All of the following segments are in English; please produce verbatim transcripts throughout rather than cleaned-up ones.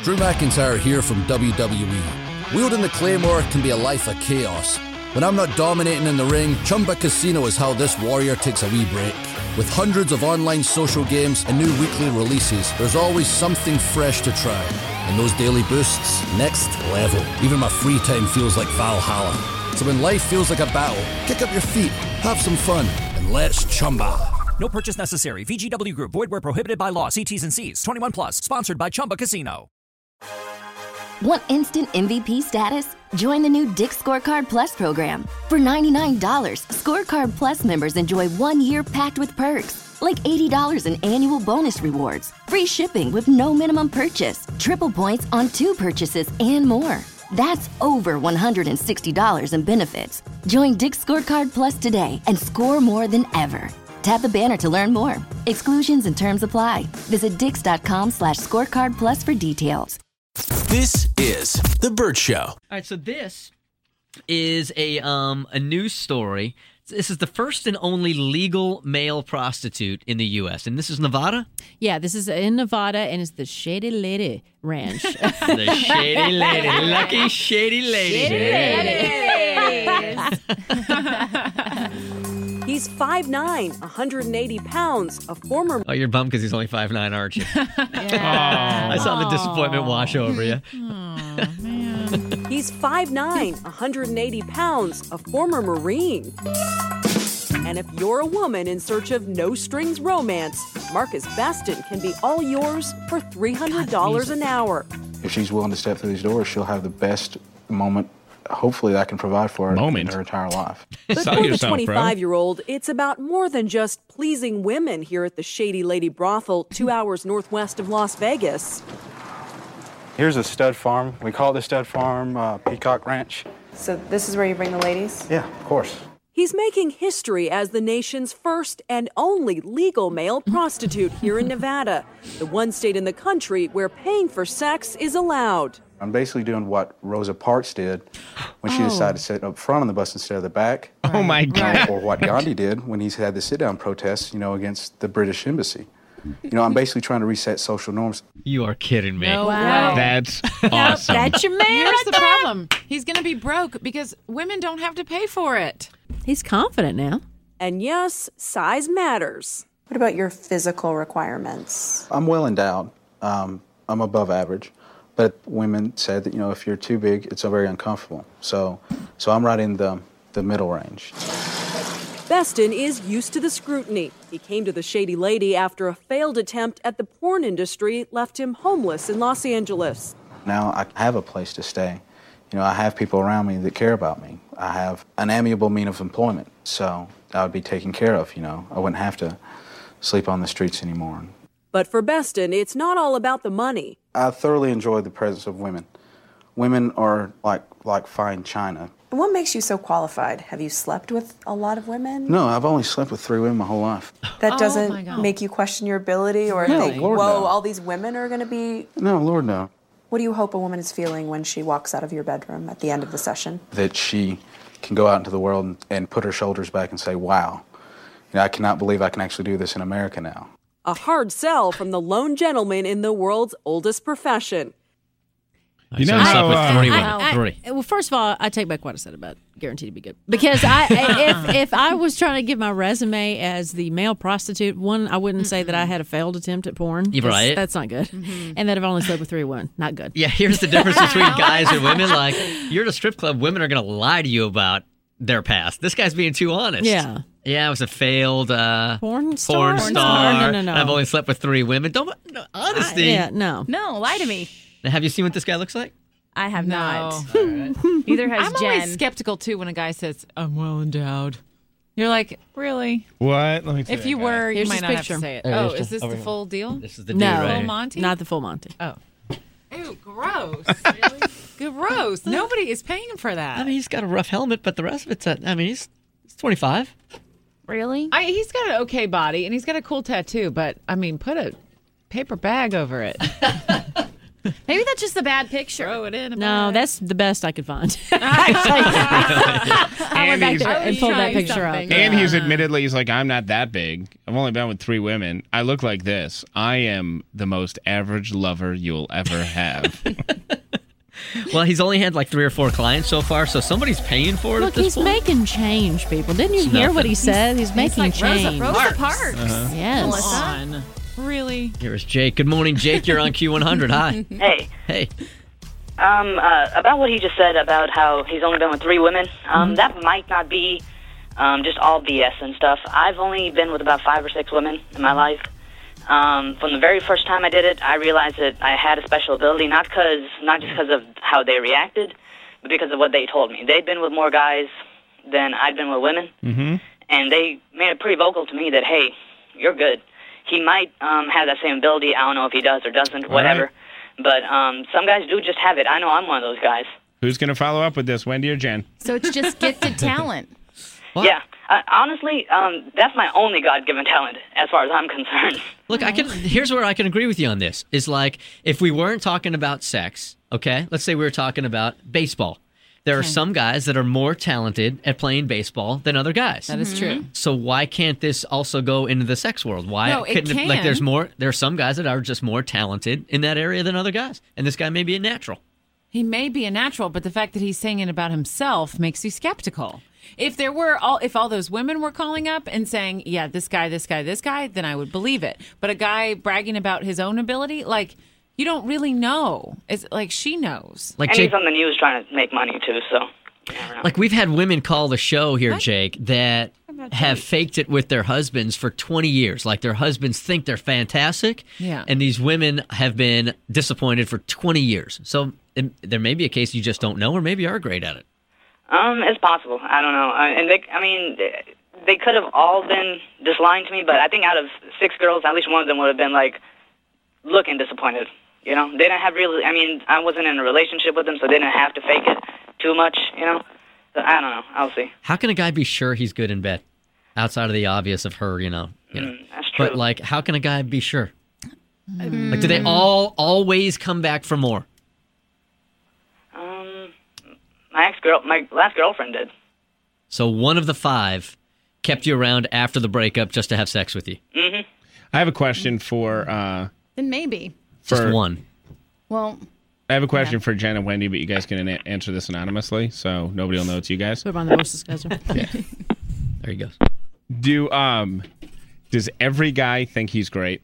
Drew McIntyre here from W W E. Wielding the Claymore can be a life of chaos. When I'm not dominating in the ring, Chumba Casino is how this warrior takes a wee break. With hundreds of online social games and new weekly releases, there's always something fresh to try. And those daily boosts, next level. Even my free time feels like Valhalla. So when life feels like a battle, kick up your feet, have some fun, and let's Chumba. No purchase necessary. V G W Group. Void where prohibited by law. See T's and C's. twenty-one plus. Sponsored by Chumba Casino. Want instant M V P status? Join the new Dick's Scorecard Plus program. For ninety-nine dollars, Scorecard Plus members enjoy one year packed with perks, like eighty dollars in annual bonus rewards, free shipping with no minimum purchase, triple points on two purchases, and more. That's over one hundred sixty dollars in benefits. Join Dick's Scorecard Plus today and score more than ever. Tap the banner to learn more. Exclusions and terms apply. Visit dix.com slash scorecard plus for details. This is The Bert Show. All right, so this is a um a news story. This is the first and only legal male prostitute in the U S, and this is Nevada? Yeah, this is in Nevada, and it's the Shady Lady Ranch. The Shady Lady. Lucky Shady Lady. Shady Lady. He's five nine, one hundred eighty pounds, a former... Oh, you're bummed because he's only five nine, aren't you? Yeah. I saw the disappointment wash over you. Oh, man. He's five nine, one hundred eighty pounds, a former Marine. And if you're a woman in search of no-strings romance, Marcus Beston can be all yours for three hundred dollars an hour. If she's willing to step through these doors, she'll have the best moment, hopefully, that I can provide for her Moment. in her entire life. But for the twenty-five-year-old, it's about more than just pleasing women here at the Shady Lady Brothel, two hours northwest of Las Vegas. Here's a stud farm. We call it the stud farm uh, Peacock Ranch. So this is where you bring the ladies? Yeah, of course. He's making history as the nation's first and only legal male prostitute here in Nevada, the one state in the country where paying for sex is allowed. I'm basically doing what Rosa Parks did when she Oh. decided to sit up front on the bus instead of the back. Oh, my God. Or what Gandhi did when he's had the sit-down protests, you know, against the British embassy. You know, I'm basically trying to reset social norms. You are kidding me. No Wow. way. That's awesome. That's your man Here's right the there. problem. He's going to be broke because women don't have to pay for it. He's confident now. And yes, size matters. What about your physical requirements? I'm well endowed. Um, I'm above average. But women said that, you know, if you're too big, it's very uncomfortable. So so I'm right in the, the middle range. Beston is used to the scrutiny. He came to the Shady Lady after a failed attempt at the porn industry left him homeless in Los Angeles. Now I have a place to stay. You know, I have people around me that care about me. I have an amiable mean of employment, so I would be taken care of, you know. I wouldn't have to sleep on the streets anymore. But for Beston, it's not all about the money. I thoroughly enjoy the presence of women. Women are like like fine china. And what makes you so qualified? Have you slept with a lot of women? No, I've only slept with three women my whole life. That Oh, doesn't my God. make you question your ability or No, think, Lord, whoa, no. all these women are going to be... No, Lord, no. What do you hope a woman is feeling when she walks out of your bedroom at the end of the session? That she can go out into the world and, and put her shoulders back and say, wow, you know, I cannot believe I can actually do this in America now. A hard sell from the lone gentleman in the world's oldest profession. You know I how, slept with uh, three I- women. I- Three. Well, first of all, I take back what I said about guaranteed to be good. Because I, if if I was trying to give my resume as the male prostitute, one, I wouldn't say that I had a failed attempt at porn. You're 'cause right. That's not good. And that I've only slept with three women. Not good. Yeah, here's the difference between guys and women. Like, you're at a strip club, women are going to lie to you about their past. This guy's being too honest. Yeah. Yeah, I was a failed uh, Porn star? porn Porn star. star? No, no, no. And I've only slept with three women. Don't no, honesty. I- yeah, no. No, lie to me. Now, have you seen what this guy looks like? I have No. not. Neither has I'm Jen. always skeptical, too, when a guy says, I'm well endowed. You're like, really? What? Let me see If that you guy. were, you Here's might his not have picture. to say it. There it Oh, is. is this Over the here. full deal? This is the dude No, right Full here. Monty? not the full Monty. Oh. Ew, gross. Really? Gross. Nobody is paying for that. I mean, he's got a rough helmet, but the rest of it's, uh, I mean, he's, he's twenty-five. Really? I, he's got an okay body, and he's got a cool tattoo, but, I mean, put a paper bag over it. Maybe that's just a bad picture. Throw it in. A No, bag. that's the best I could find. Actually, I went back he's- there and pulled that Trying picture up. something. And he's admittedly, he's like, I'm not that big. I've only been with three women. I look like this. I am the most average lover you'll ever have. Well, he's only had like three or four clients so far, so somebody's paying for it Look, at this he's point. making change, people. Didn't you It's hear what nothing. he said? He's, making like change. Rosa, Rosa Parks. Uh-huh. Yes. Melissa. On. Really? Here's Jake. Good morning, Jake. You're on Q one hundred. Hi. Hey, Hey. um, uh, about what he just said about how he's only been with three women, um, Mm-hmm. that might not be um, just all B S and stuff. I've only been with about five or six women in my life. Um, from the very first time I did it, I realized that I had a special ability, not because, not just because of how they reacted, but because of what they told me. They'd been with more guys than I'd been with women, Mm-hmm. and they made it pretty vocal to me that, hey, you're good. He might um, have that same ability. I don't know if he does or doesn't, whatever. But um, some guys do just have it. I know I'm one of those guys. Who's going to follow up with this, Wendy or Jen? So it's just gifted talent. What? Yeah. Uh, honestly, um, that's my only God-given talent as far as I'm concerned. Look, I can. Here's where I can agree with you on this. Is like if we weren't talking about sex, okay? Let's say we were talking about baseball. There are some guys that are more talented at playing baseball than other guys. That is true. So why can't this also go into the sex world? Why No, it couldn't can. like there's more there are some guys that are just more talented in that area than other guys. And this guy may be a natural. He may be a natural, but the fact that he's saying it about himself makes you skeptical. If there were all, if all those women were calling up and saying, "Yeah, this guy, this guy, this guy," then I would believe it. But a guy bragging about his own ability, like you don't really know. It's like she knows. Like and Jake, he's on the news trying to make money, too, so you never know. like we've had women call the show here, Jake, that have faked it with their husbands for twenty years. Like their husbands think they're fantastic, Yeah. and these women have been disappointed for twenty years. So it, there may be a case you just don't know, or maybe are great at it. Um, it's possible. I don't know. Uh, and they, I mean, they could have all been just lying to me, but I think out of six girls, at least one of them would have been, like, looking disappointed. You know? They didn't have really, I mean, I wasn't in a relationship with them, so they didn't have to fake it too much, you know? So, I don't know. I'll see. How can a guy be sure he's good in bed, outside of the obvious of her, you know? You know. Mm, that's true. But, like, how can a guy be sure? Like, do they all always come back for more? Um, my ex-girl, my last girlfriend did. So one of the five kept you around after the breakup just to have sex with you. Mm-hmm. I have a question for... Uh, Then maybe. Just for- one. Well, I have a question for Jen and Wendy, but you guys can a- answer this anonymously, so nobody will know it's you guys. Put him on the voice disguiser. There he goes. Do um, does every guy think he's great?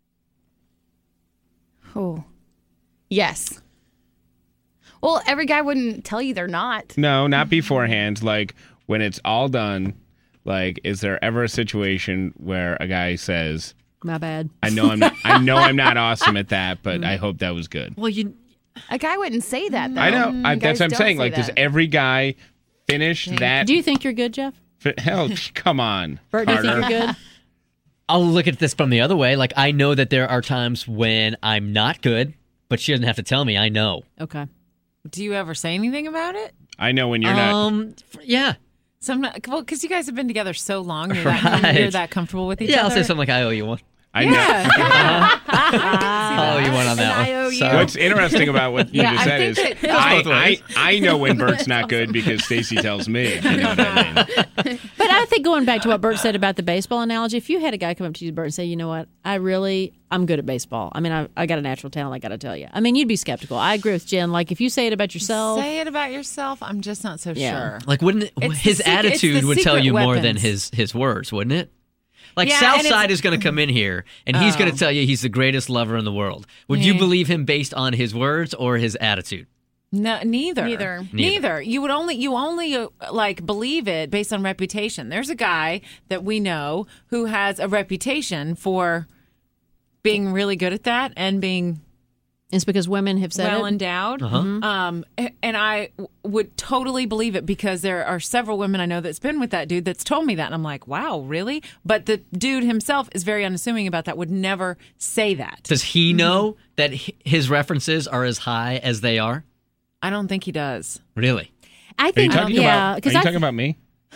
oh, yes. Well, every guy wouldn't tell you they're not. No, not beforehand. Like when it's all done. Like, is there ever a situation where a guy says, My bad. "I know I'm not, I know I'm not awesome at that, but I hope that was good." Well, you. A guy wouldn't say that, though. I know. I, Guys that's what I'm don't saying. say Like, does that. every guy finish that? Do you think you're good, Jeff? fi- Hell, come on, Bert, do you think Carter. you're good? I'll look at this from the other way. Like, I know that there are times when I'm not good, but she doesn't have to tell me. I know. Okay. Do you ever say anything about it? I know when you're not. Um, f- yeah. Some, well, because you guys have been together so long, you're, that, Right. you're that comfortable with each Yeah, other. I'll say something like, I owe you one. I know. I owe you one on that I owe one. you. Sorry. What's interesting about what you Yeah, just I said think is that- I, Goes both I, ways. I know when Bert's not good because Stacy tells me. You know what I mean? But I think going back to what Bert said about the baseball analogy, if you had a guy come up to you, Bert, and say, you know what, I really, I'm good at baseball. I mean, I, I got a natural talent, I got to tell you. I mean, you'd be skeptical. I agree with Jen. Like, if you say it about yourself. Say it about yourself. I'm just not so Yeah. sure. Like, wouldn't it, It's the his secret- it's attitude the would tell secret you more than weapons. his his words, wouldn't it? Like, Yeah, and Southside it's- is going to come in here, and he's Oh. going to tell you he's the greatest lover in the world. Would you Yeah. believe him based on his words or his attitude? No, neither. Neither. Neither. You would only you only uh, like believe it based on reputation. There's a guy that we know who has a reputation for being really good at that and being It's because women have said well it. endowed. Uh-huh. Um, and I w- would totally believe it because there are several women I know that's been with that dude that's told me that, and I'm like, wow, really? But the dude himself is very unassuming about that. Would never say that. Does he know that hi- his references are as high as they are? I don't think he does. Really? I Are you think, talking yeah, about? Are because you I, talking about me?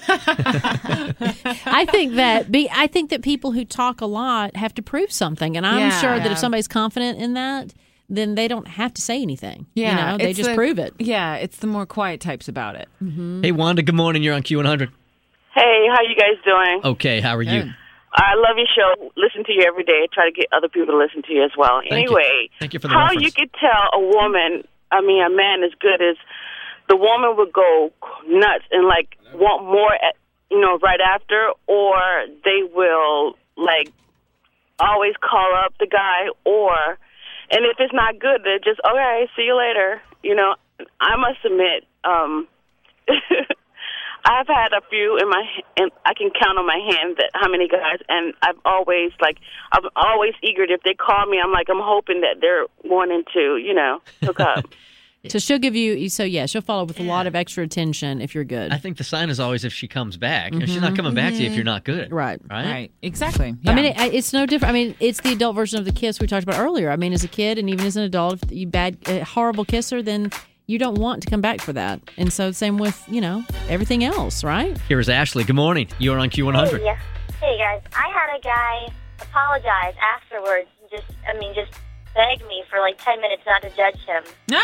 I think that be, I think that people who talk a lot have to prove something, and I'm Yeah. sure that Yeah. if somebody's confident in that, then they don't have to say anything. Yeah, you know, they it's just the- prove it. Yeah, it's the more quiet types about it. Mm-hmm. Hey, Wanda, good morning. You're on Q one hundred. Hey, how you guys doing? Okay, how are you? I love your show. Listen to you every day. Try to get other people to listen to you as well. Thank you. anyway, Thank you for the how reference. you could tell a woman, I mean, a man as good as the woman would go nuts and like want more, at, you know, right after, or they will like always call up the guy, or, and if it's not good, they're just, okay, see you later. You know, I must admit, um, I've had a few in my, and I can count on my hand that how many guys, and I've always like, I'm always eager. If they call me, I'm like, I'm hoping that they're wanting to, you know, hook up. So she'll give you, so yeah, she'll follow with a lot of extra attention if you're good. I think the sign is always if she comes back. If she's not coming back to you if you're not good. Right. Right? Right. Exactly. I mean, it, it's no different. I mean, it's the adult version of the kiss we talked about earlier. I mean, as a kid and even as an adult, if you bad, a horrible kisser, then you don't want to come back for that. And so same with, you know, everything else, right? Here's Ashley. Good morning. You're on Q one hundred. Hey, yeah. Hey, guys. I had a guy apologize afterwards. Just, I mean, just beg me for like ten minutes not to judge him.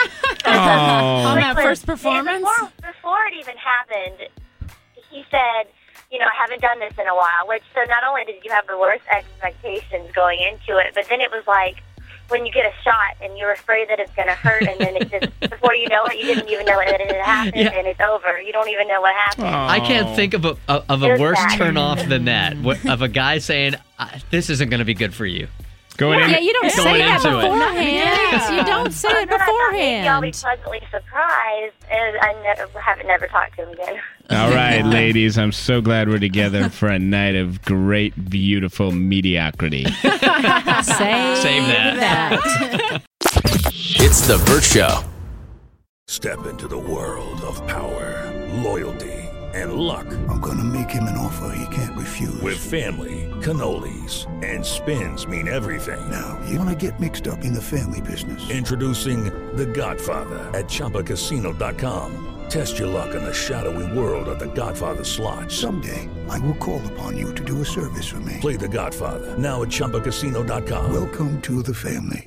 On that Like, first performance? Before, before it even happened, he said, you know, I haven't done this in a while, which, so not only did you have the worst expectations going into it, but then it was like, when you get a shot and you're afraid that it's going to hurt, and then it just, before you know it, you didn't even know that it had happened, Yeah. and it's over. You don't even know what happened. I can't think of a of It a was worse bad. turn off than that. What- Of a guy saying, "I- "This isn't going to be good for you." Going Yeah, you don't say Going that into it. beforehand. Yeah. You don't say But it then I thought maybe I'll be beforehand. pleasantly surprised, and I never, haven't never talked to him again. All right, ladies, I'm so glad we're together for a night of great, beautiful mediocrity. Save, Save that. It's The Burt Show. Step into the world of power, loyalty, and luck. I'm gonna make him an offer he can't refuse. With family, cannolis, and spins mean everything. Now, you wanna get mixed up in the family business. Introducing The Godfather at Chumba Casino dot com. Test your luck in the shadowy world of The Godfather slot. Someday, I will call upon you to do a service for me. Play The Godfather now at Chumba Casino dot com. Welcome to the family.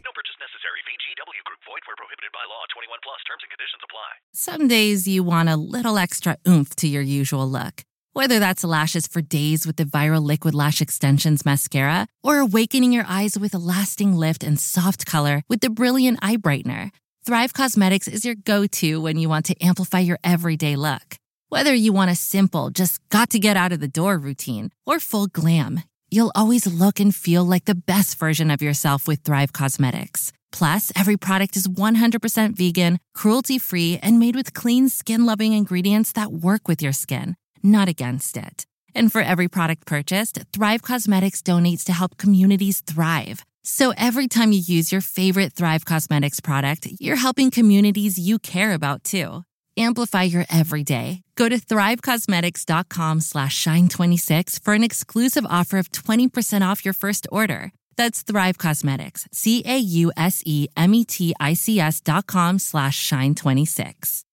Some days you want a little extra oomph to your usual look. Whether that's lashes for days with the Viral Liquid Lash Extensions Mascara or awakening your eyes with a lasting lift and soft color with the Brilliant Eye Brightener, Thrive Causemetics is your go-to when you want to amplify your everyday look. Whether you want a simple, just got to get out of the door routine or full glam, you'll always look and feel like the best version of yourself with Thrive Causemetics. Plus, every product is one hundred percent vegan, cruelty-free, and made with clean, skin-loving ingredients that work with your skin, not against it. And for every product purchased, Thrive Causemetics donates to help communities thrive. So every time you use your favorite Thrive Causemetics product, you're helping communities you care about, too. Amplify your everyday. Go to thrivecosmetics.com slash shine26 for an exclusive offer of twenty percent off your first order. That's Thrive Cosmetics, C A U S E M E T I C S dot com slash shine twenty-six.